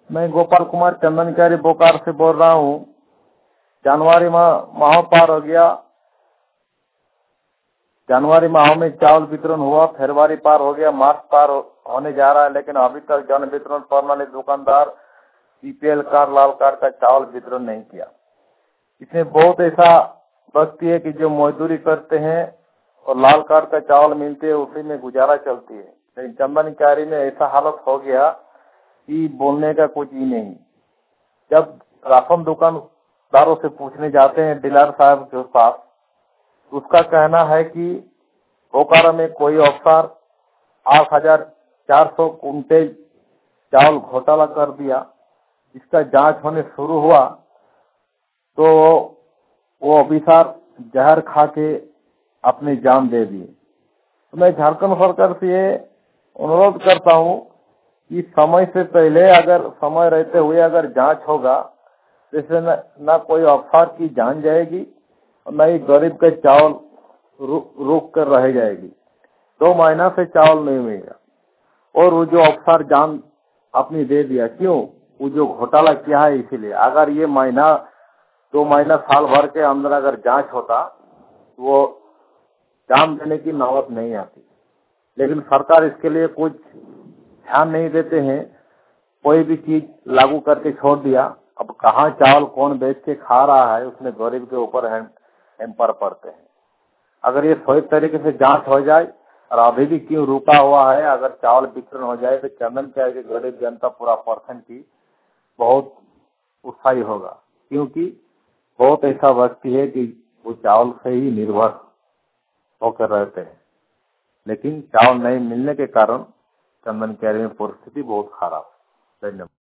मैं गोपाल कुमार चंदनकारी बोकारो से बोल रहा हूँ। जनवरी माह पार हो गया। जनवरी माह में चावल वितरण हुआ, फरवरी पार हो गया, मार्च पार होने जा रहा है, लेकिन अभी तक जन वितरण प्रणाली दुकानदार बीपीएल कार्ड, लाल कार्ड का चावल वितरण नहीं किया। इसमें बहुत ऐसा व्यक्ति है कि जो मजदूरी करते हैं और लाल कार्ड का चावल मिलते है, उसी में गुजारा चलती है। लेकिन चंदनकारी में ऐसा हालत हो गया कि बोलने का कुछ ही नहीं। जब राशन दुकानदारों से पूछने जाते हैं डीलर साहब के पास, उसका कहना है कि बोकारो में कोई अफसर 8,400 कुंटल चावल घोटाला कर दिया। इसका जांच होने शुरू हुआ तो वो ऑफिसर जहर खा के अपनी जान दे दिए। तो मैं झारखंड सरकार से ये अनुरोध करता हूँ कि समय से पहले, अगर समय रहते हुए अगर जांच होगा, जैसे न कोई अफसर की जान जाएगी और न ही गरीब के चावल रुक कर रह जाएगी। 2 महीना से चावल नहीं मिलेगा और वो जो अफसर जान अपनी दे दिया, क्यों? वो जो घोटाला किया है इसीलिए। अगर ये महीना 2 महीना साल भर के अंदर अगर जांच होता तो वो जान देने की नौबत नहीं आती। लेकिन सरकार इसके लिए कुछ ध्यान नहीं देते हैं, कोई भी चीज लागू करके छोड़ दिया। अब कहाँ चावल कौन बेच के खा रहा है, उसमें गरीब के ऊपर हैम्पर पड़ते हैं। अगर ये सही तरीके से जांच हो जाए और अभी भी क्यों रुका हुआ है, अगर चावल वितरण हो जाए तो चंदनकारी की गरीब जनता पूरा परसेंट की बहुत उत्साही होगा, क्योंकि बहुत ऐसा व्यक्ति है कि वो चावल से ही निर्भर होकर रहते हैं। लेकिन चावल नहीं मिलने के कारण चंदनकारी में परिस्थिति बहुत खराब है। धन्यवाद।